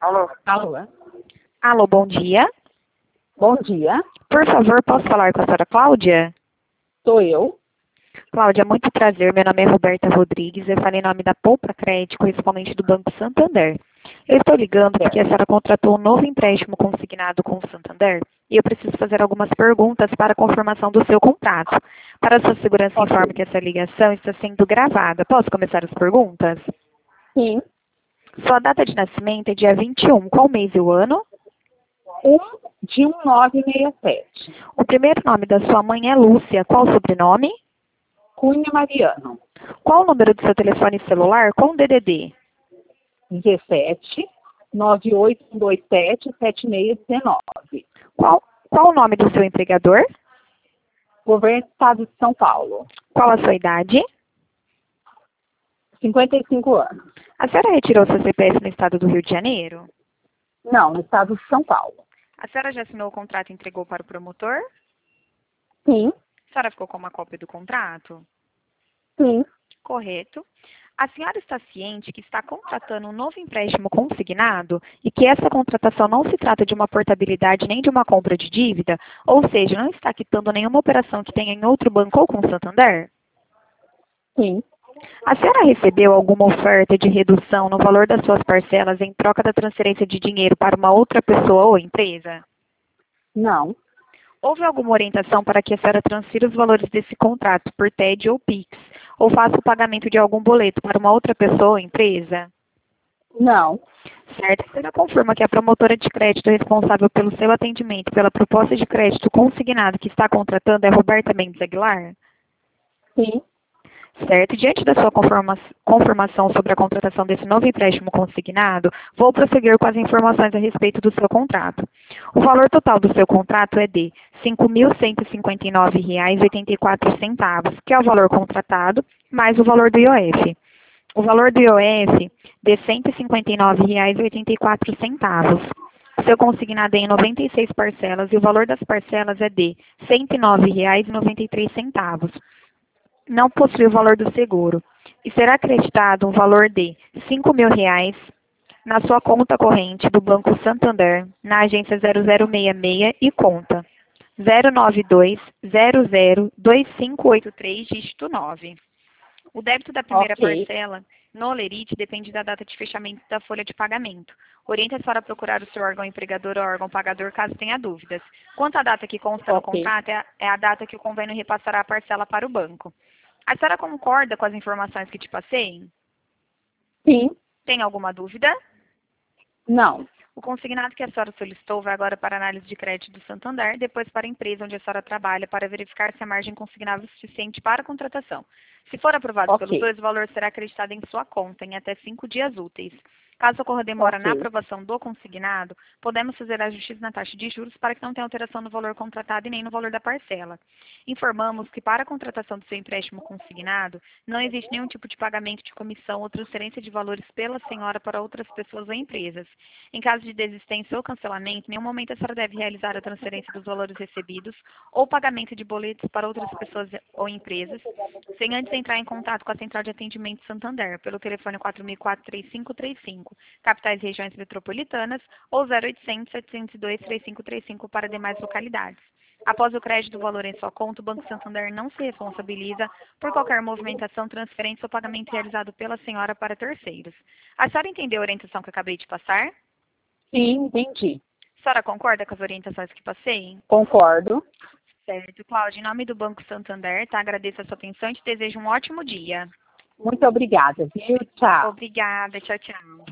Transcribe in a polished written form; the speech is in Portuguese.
Alô? Alô? Alô, bom dia. Bom dia, Por favor, posso falar com a senhora Cláudia? sou eu. Cláudia, muito prazer. Meu nome é Roberta Rodrigues. Eu falei em nome da Poupa Crédito, correspondente do Banco Santander. Eu estou ligando porque a senhora contratou um novo empréstimo consignado com o Santander e eu preciso fazer algumas perguntas para a confirmação do seu contrato. Para sua segurança, Ok. informe que essa ligação está sendo gravada. Posso começar as perguntas? Sim, Sua data de nascimento é dia 21. Qual mês e o ano? 1 de 1967. O primeiro nome da sua mãe é Lúcia. Qual o sobrenome? Cunha Mariano. Qual o número do seu telefone celular com DDD? 17 9827 7619. Qual o nome do seu empregador? Governo do Estado de São Paulo. Qual a sua idade? 55 anos. A senhora retirou seu CPF no estado do Rio de Janeiro? Não, no Estado de São Paulo. A senhora já assinou o contrato e entregou para o promotor? Sim, A senhora ficou com uma cópia do contrato? sim. Correto. A senhora está ciente que está contratando um novo empréstimo consignado e que essa contratação não se trata de uma portabilidade nem de uma compra de dívida? Ou seja, não está quitando nenhuma operação que tenha em outro banco ou com o Santander? Sim. A senhora recebeu alguma oferta de redução no valor das suas parcelas em troca da transferência de dinheiro para uma outra pessoa ou empresa? Não. Houve alguma orientação para que a senhora transfira os valores desse contrato por TED ou PIX, ou faça o pagamento de algum boleto para uma outra pessoa ou empresa? Não. Certo? A senhora confirma que a promotora de crédito responsável pelo seu atendimento pela proposta de crédito consignado que está contratando é Roberta Mendes Aguilar? Sim. Certo? Diante da sua confirmação sobre a contratação desse novo empréstimo consignado, vou prosseguir com as informações a respeito do seu contrato. O valor total do seu contrato é de R$ 5.159,84, que é o valor contratado, mais o valor do IOF. O valor do IOF de R$ 159,84. Seu consignado é em 96 parcelas e o valor das parcelas é de R$ 109,93. Não possui o valor do seguro e será acreditado um valor de R$ 5.000 na sua conta corrente do Banco Santander, na agência 0066 e conta 092002583, dígito 9. O débito da primeira Ok. parcela no Olerite depende da data de fechamento da folha de pagamento. Oriente a senhora a procurar o seu órgão empregador ou órgão pagador caso tenha dúvidas. Quanto à data que consta no Ok. contrato, é a data que o convênio repassará a parcela para o banco. A senhora concorda com as informações que te passei? Sim. Tem alguma dúvida? Não. O consignado que a senhora solicitou vai agora para a análise de crédito do Santander, depois para a empresa onde a senhora trabalha, para verificar se a margem consignável é suficiente para a contratação. Se for aprovado Ok. pelos dois, o valor será acreditado em sua conta em até 5 dias úteis. Caso ocorra demora na Ok. aprovação do consignado, podemos fazer ajustes na taxa de juros para que não tenha alteração no valor contratado e nem no valor da parcela. Informamos que para a contratação do seu empréstimo consignado, não existe nenhum tipo de pagamento de comissão ou transferência de valores pela senhora para outras pessoas ou empresas. Em caso de desistência ou cancelamento, em nenhum momento a senhora deve realizar a transferência dos valores recebidos ou pagamento de boletos para outras pessoas ou empresas, sem antes entrar em contato com a Central de Atendimento Santander, pelo telefone 4004-3535, capitais e regiões metropolitanas, ou 0800-702-3535 para demais localidades. Após o crédito do valor em sua conta, o Banco Santander não se responsabiliza por qualquer movimentação, transferência ou pagamento realizado pela senhora para terceiros. A senhora entendeu a orientação que eu acabei de passar? Sim, entendi. A senhora concorda com as orientações que passei? Concordo. Certo. Cláudia, em nome do Banco Santander, tá? Agradeço a sua atenção e te desejo um ótimo dia. Muito obrigada, viu? Tchau. Obrigada. Tchau, tchau.